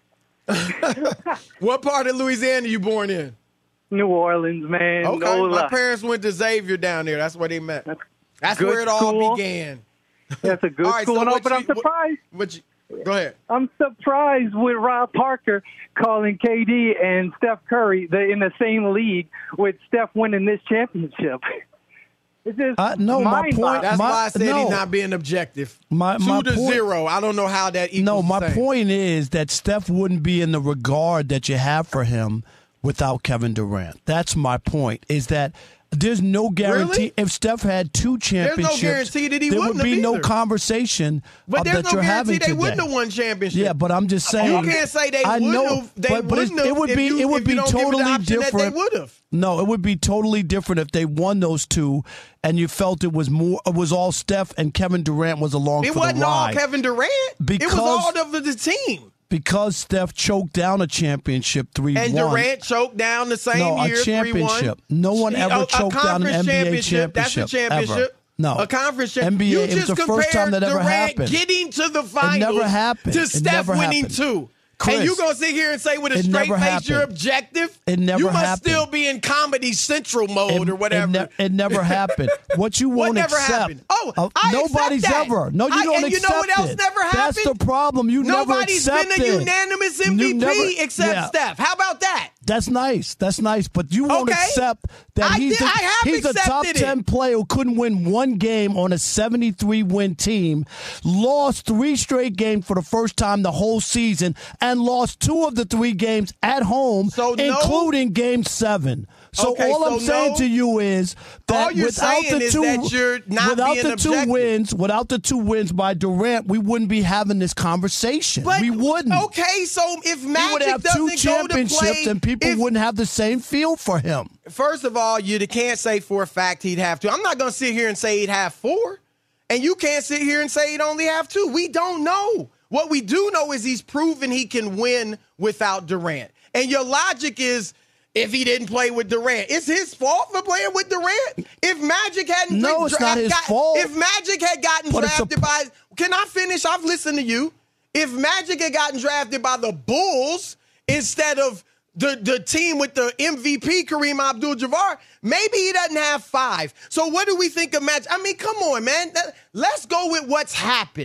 What part of Louisiana you born in? New Orleans, man. Okay, No my lie. parents went to Xavier down there. That's where they met. That's good where it all school. began. That's a good All right, school. so no, what but you- I'm surprised. What you, go ahead. I'm surprised with Rob Parker calling K D and Steph Curry the, in the same league with Steph winning this championship. It's just Uh, no, my mind point- That's my- why I said no. he's not being objective. My, Two my to point, zero. I don't know how that equals No, my the same. point is that Steph wouldn't be in the regard that you have for him without Kevin Durant. That's my point, is that there's no guarantee. Really? If Steph had two There's no championships, guarantee that he there would wouldn't be have no either. conversation But of there's that no you're having guarantee they today. wouldn't have won championship. Yeah, but I'm just saying. You can't say they I wouldn't know, have. They but, but it's- wouldn't it have would if be you- it would if be you don't give it the totally option that they different. would've. No, it would be totally different if they won those two, and you felt it was more. It was all Steph and Kevin Durant was along It for wasn't the all ride. Kevin Durant. Because- it was all of the team. Because Steph choked down a championship three one. And Durant choked down the same no, year, a championship. No one He- ever a- a choked down an conference N B A championship. championship. That's a championship. Ever. No. A conference N championship. B A, You it was just the first time that compared ever Durant happened. getting to the finals never happened. to It Steph never winning happened. two. Chris, and you going to sit here and say with a it straight never face you're happened. objective? It never You must happened. still be in Comedy Central mode It- or whatever. It, ne- it never happened. What you What won't never accept. happened? Oh, uh, I accept nobody's that. ever. No, you I- don't and accept you know what else it. never That's the happened? problem. You Nobody's never been accept a it. unanimous M V P You never- except yeah. Steph. How about that? That's nice. That's nice. But you won't Okay. accept that I he's, did- a, I have he's a top accepted it. ten player who couldn't win one game on a seventy-three win team, lost three straight games for the first time the whole season, and lost two of the three games at home, So no- including game seven. So Okay, all I'm so saying no- to you is that All you're without saying the is two, that you're not without being the two objective. wins, without the two wins by Durant, we wouldn't be having this conversation. But, we wouldn't. Okay, so if He would Magic have two doesn't go to championships, play, and people if- wouldn't have the same feel for him. First of all, you can't say for a fact he'd have two. I'm not going to sit here and say he'd have four. And you can't sit here and say he'd only have two. We don't know. What we do know is he's proven he can win without Durant. And your logic is if he didn't play with Durant, it's his fault for playing with Durant. If Magic hadn't No, been it's dra- not his got- fault. If Magic had gotten But it's a- drafted by, can I finish? I've listened to you. If Magic had gotten drafted by the Bulls instead of the, the team with the M V P, Kareem Abdul-Jabbar, maybe he doesn't have five. So what do we think of Magic? I mean, come on, man. That- let's go with what's happened.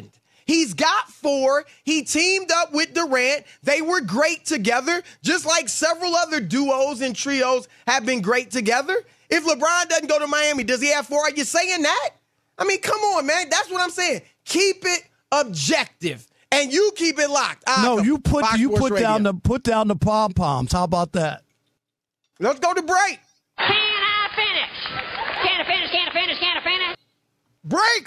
He's got four. He teamed up with Durant. They were great together, just like several other duos and trios have been great together. If LeBron doesn't go to Miami, does he have four? Are you saying that? I mean, come on, man. That's what I'm saying. Keep it objective, and you keep it locked. Ah, no, you put Fox you Sports put Radio. down the put down the pom poms. How about that? Let's go to break. Can I finish? Can I finish? Can I finish? Can I finish? Break.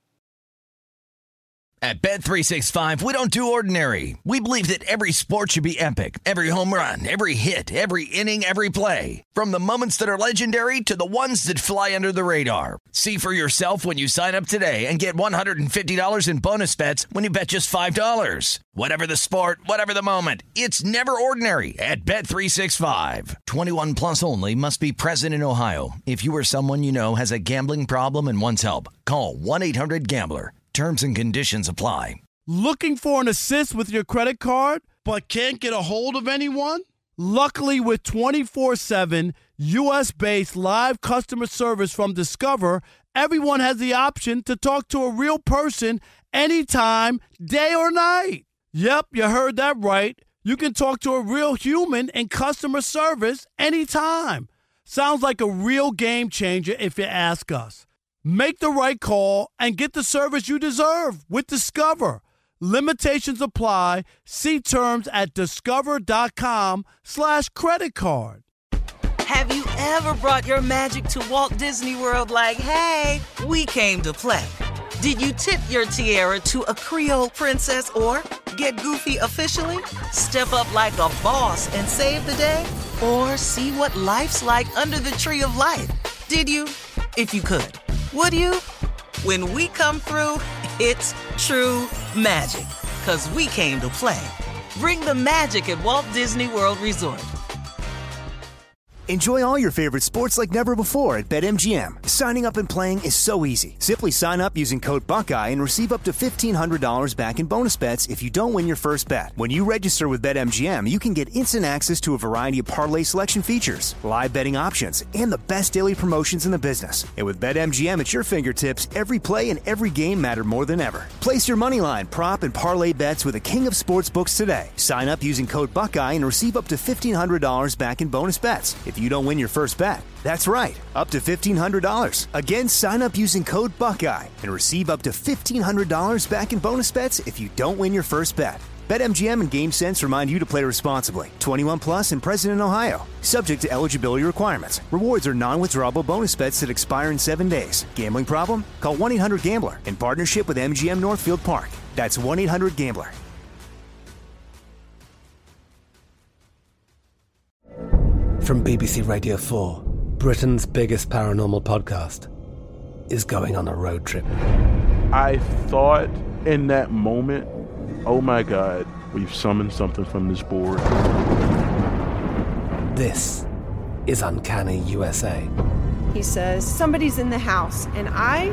At Bet three sixty-five, we don't do ordinary. We believe that every sport should be epic. Every home run, every hit, every inning, every play. From the moments that are legendary to the ones that fly under the radar. See for yourself when you sign up today and get one hundred fifty dollars in bonus bets when you bet just five dollars. Whatever the sport, whatever the moment, it's never ordinary at Bet three sixty-five. twenty-one plus only. Must be present in Ohio. If you or someone you know has a gambling problem and wants help, call one eight hundred gambler. Terms and conditions apply. Looking for an assist with your credit card, but can't get a hold of anyone? Luckily, with twenty-four seven U S-based live customer service from Discover, everyone has the option to talk to a real person anytime, day or night. Yep, you heard that right. You can talk to a real human in customer service anytime. Sounds like a real game changer if you ask us. Make the right call and get the service you deserve with Discover. Limitations apply. See terms at discover.com slash credit card. Have you ever brought your magic to Walt Disney World like, hey, we came to play? Did you tip your tiara to a Creole princess or get goofy officially? Step up like a boss and save the day? Or see what life's like under the tree of life? Did you? If you could. Would you? When we come through, it's true magic. 'Cause we came to play. Bring the magic at Walt Disney World Resort. Enjoy all your favorite sports like never before at BetMGM. Signing up and playing is so easy. Simply sign up using code Buckeye and receive up to fifteen hundred dollars back in bonus bets if you don't win your first bet. When you register with BetMGM, you can get instant access to a variety of parlay selection features, live betting options, and the best daily promotions in the business. And with BetMGM at your fingertips, every play and every game matter more than ever. Place your moneyline, prop, and parlay bets with the king of sportsbooks today. Sign up using code Buckeye and receive up to fifteen hundred dollars back in bonus bets if you don't win your first bet. That's right, up to fifteen hundred dollars. Again, sign up using code Buckeye and receive up to fifteen hundred dollars back in bonus bets if you don't win your first bet. BetMGM and GameSense remind you to play responsibly. twenty-one plus and present in Ohio. Subject to eligibility requirements. Rewards are non-withdrawable bonus bets that expire in seven days. Gambling problem? Call one eight hundred gambler in partnership with M G M Northfield Park. That's one eight hundred gambler. From B B C Radio four, Britain's biggest paranormal podcast is going on a road trip. I thought in that moment, oh my God, we've summoned something from this board. This is Uncanny U S A. He says, somebody's in the house, and I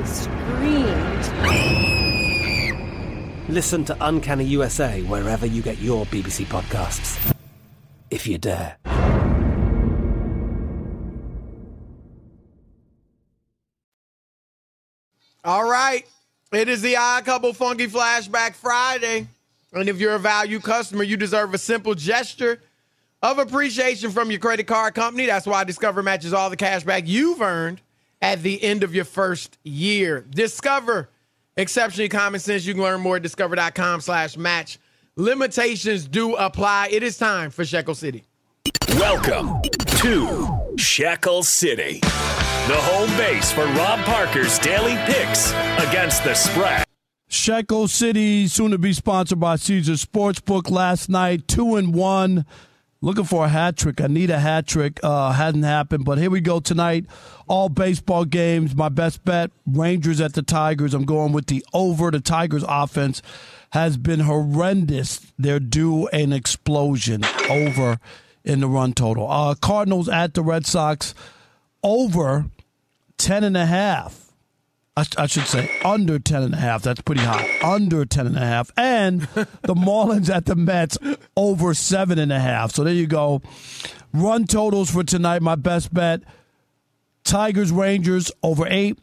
screamed. Listen to Uncanny U S A wherever you get your B B C podcasts, if you dare. All right. It is the Odd Couple Funky Flashback Friday. And if you're a value customer, you deserve a simple gesture of appreciation from your credit card company. That's why Discover matches all the cash back you've earned at the end of your first year. Discover, exceptionally common sense. You can learn more at discover.com slash match. Limitations do apply. It is time for Shekel City. Welcome to Shekel City, the home base for Rob Parker's daily picks against the spread. Shekel City, soon to be sponsored by Caesars Sportsbook. Last night, two and one. Looking for a hat trick. I need a hat trick. Uh, hadn't happened, but here we go tonight. All baseball games. My best bet, Rangers at the Tigers. I'm going with the over. The Tigers offense has been horrendous. They're due an explosion. Over in the run total. Uh, Cardinals at the Red Sox. Over ten and a half. I, I should say under ten and a half. That's pretty high. Under ten and a half. And the Marlins at the Mets over seven and a half. So there you go. Run totals for tonight. My best bet. Tigers, Rangers over eight.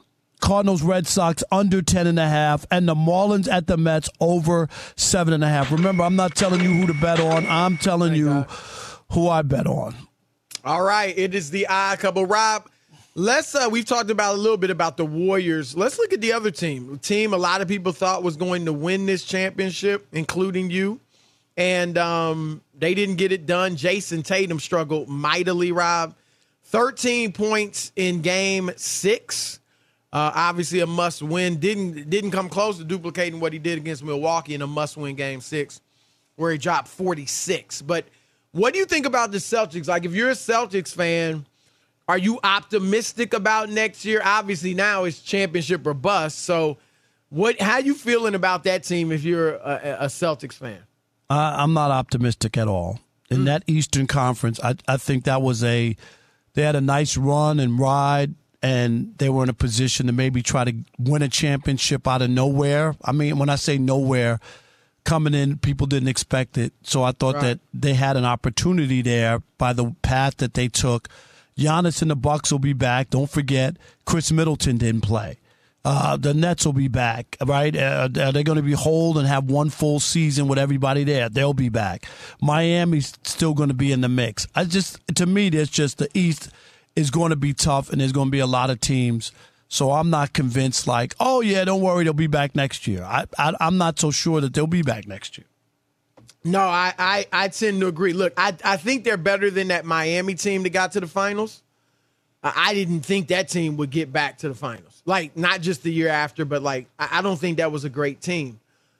Cardinals, Red Sox under ten and a half, and the Marlins at the Mets over seven and a half. Remember, I'm not telling you who to bet on. I'm telling Thank you God. who I bet on. All right, it is the odd couple. Rob, let's. Uh, we've talked about a little bit about the Warriors. Let's look at the other team. A team a lot of people thought was going to win this championship, including you, and um, they didn't get it done. Jason Tatum struggled mightily. Rob, thirteen points in Game Six. Uh, obviously a must-win. Didn't didn't come close to duplicating what he did against Milwaukee in a must-win Game Six, where he dropped forty-six. But what do you think about the Celtics? Like, if you're a Celtics fan, are you optimistic about next year? Obviously now it's championship or bust. So, what? How you feeling about that team if you're a, a Celtics fan? Uh, I'm not optimistic at all. In mm. that Eastern Conference, I, I think that was a they had a nice run and ride. And they were in a position to maybe try to win a championship out of nowhere. I mean, when I say nowhere, coming in, people didn't expect it. So I thought right. that they had an opportunity there by the path that they took. Giannis and the Bucks will be back. Don't forget, Chris Middleton didn't play. Uh, the Nets will be back, right? Uh, are they going to be whole and have one full season with everybody there? They'll be back. Miami's still going to be in the mix. I just, to me, there's just the East is going to be tough, and there's going to be a lot of teams. So I'm not convinced like, oh, yeah, don't worry, they'll be back next year. I, I, I'm not so sure that they'll be back next year. No, I, I, I tend to agree. Look, I, I think they're better than that Miami team that got to the finals. I, I didn't think that team would get back to the finals. Like, not just the year after, but, like, I, I don't think that was a great team.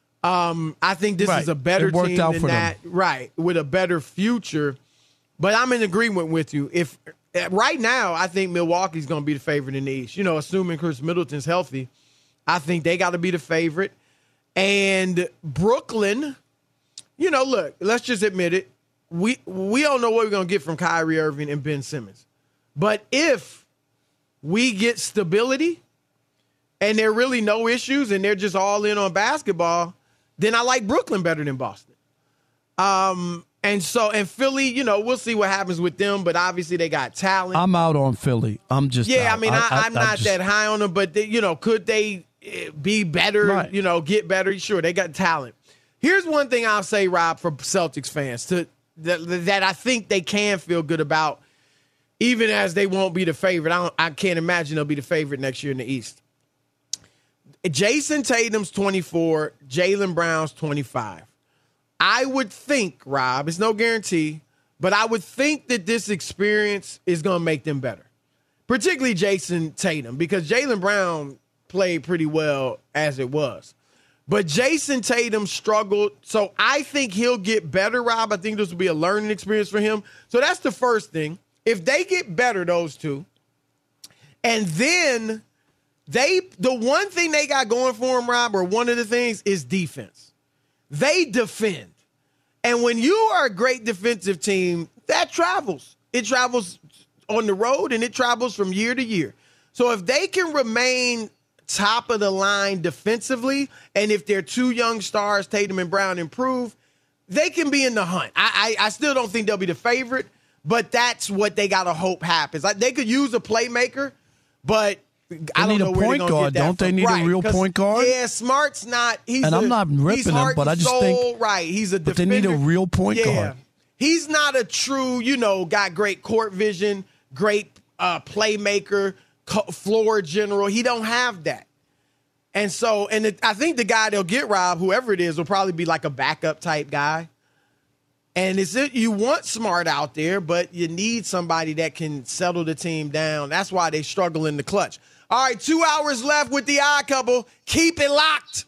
Um, I think this right. is a better it worked team out than for that. Them. Right, with a better future. But I'm in agreement with you. If right now, I think Milwaukee's going to be the favorite in the East. You know, assuming Chris Middleton's healthy, I think they got to be the favorite. And Brooklyn, you know, look, let's just admit it. We we don't know what we're going to get from Kyrie Irving and Ben Simmons. But if we get stability and there are really no issues and they're just all in on basketball, then I like Brooklyn better than Boston. Um. And so, and Philly, you know, we'll see what happens with them, but obviously they got talent. I'm out on Philly. I'm just Yeah, out. I mean, I, I, I'm I, not just... that high on them, but, they, you know, could they be better, right. you know, get better? Sure, they got talent. Here's one thing I'll say, Rob, for Celtics fans, to that, that I think they can feel good about, even as they won't be the favorite. I, don't, I can't imagine they'll be the favorite next year in the East. Jason Tatum's twenty-four, Jaylen Brown's twenty-five. I would think, Rob, it's no guarantee, but I would think that this experience is going to make them better, particularly Jason Tatum, because Jaylen Brown played pretty well as it was. But Jason Tatum struggled, so I think he'll get better, Rob. I think this will be a learning experience for him. So that's the first thing. If they get better, those two, and then they, the one thing they got going for them, Rob, or one of the things, is defense. They defend. And when you are a great defensive team, that travels. It travels on the road, and it travels from year to year. So if they can remain top of the line defensively, and if their two young stars, Tatum and Brown, improve, they can be in the hunt. I, I, I still don't think they'll be the favorite, but that's what they got to hope happens. Like, they could use a playmaker, but I they don't need know a point guard, don't they? Need right, a real point guard. Yeah, Smart's not. He's and i I'm not ripping him, but I just soul, think right. He's a but defender. They need a real point yeah. guard. He's not a true, you know, got great court vision, great uh, playmaker, co- floor general. He don't have that. And so, and it, I think the guy they'll get, Rob, whoever it is, will probably be like a backup type guy. And it's it, you want Smart out there, but you need somebody that can settle the team down. That's why they struggle in the clutch. All right, two hours left with the Odd Couple. Keep it locked.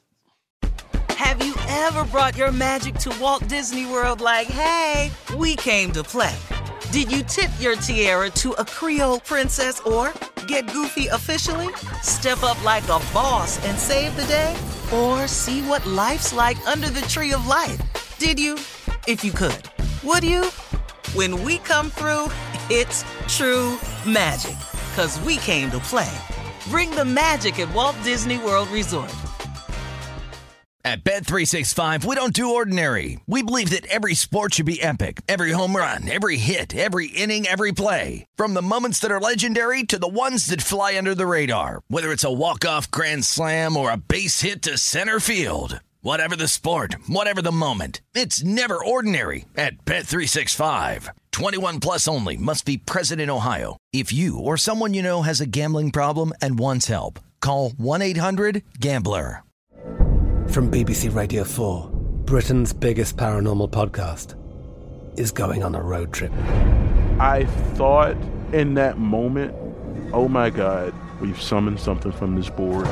Have you ever brought your magic to Walt Disney World like, hey, we came to play? Did you tip your tiara to a Creole princess or get goofy officially? Step up like a boss and save the day? Or see what life's like under the tree of life? Did you? If you could. Would you? When we come through, it's true magic. 'Cause we came to play. Bring the magic at Walt Disney World Resort. At Bet three sixty-five, we don't do ordinary. We believe that every sport should be epic. Every home run, every hit, every inning, every play. From the moments that are legendary to the ones that fly under the radar. Whether it's a walk-off grand slam or a base hit to center field. Whatever the sport, whatever the moment. It's never ordinary at Bet three sixty-five. twenty-one plus only. Must be present in Ohio. If you or someone you know has a gambling problem and wants help, call one eight hundred gambler. From B B C Radio four, Britain's biggest paranormal podcast is going on a road trip. I thought in that moment, oh my God, we've summoned something from this board.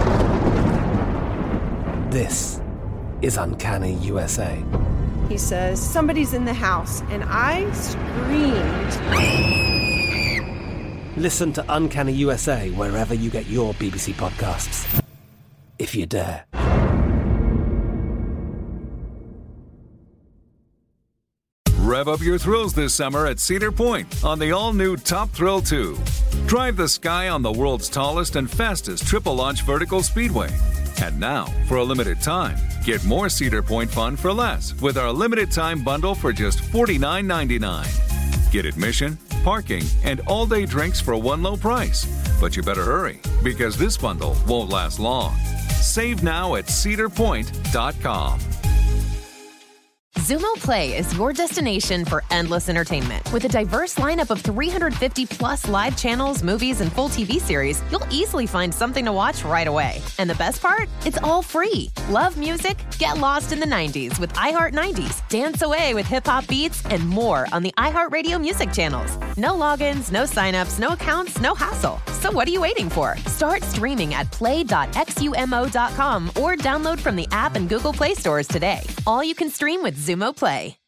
This is Uncanny U S A. He says, somebody's in the house, and I screamed. Listen to Uncanny U S A wherever you get your B B C podcasts, if you dare. Rev up your thrills this summer at Cedar Point on the all-new Top Thrill two. Drive the sky on the world's tallest and fastest triple-launch vertical speedway. And now, for a limited time, get more Cedar Point fun for less with our limited-time bundle for just forty-nine ninety-nine. Get admission, parking, and all-day drinks for one low price. But you better hurry, because this bundle won't last long. Save now at cedar point dot com. Xumo Play is your destination for endless entertainment. With a diverse lineup of three hundred fifty plus live channels, movies, and full T V series, you'll easily find something to watch right away. And the best part? It's all free. Love music? Get lost in the nineties with iHeart nineties. Dance away with hip-hop beats and more on the iHeartRadio music channels. No logins, no signups, no accounts, no hassle. So what are you waiting for? Start streaming at play dot xumo dot com or download from the app and Google Play stores today. All you can stream with Xumo Play.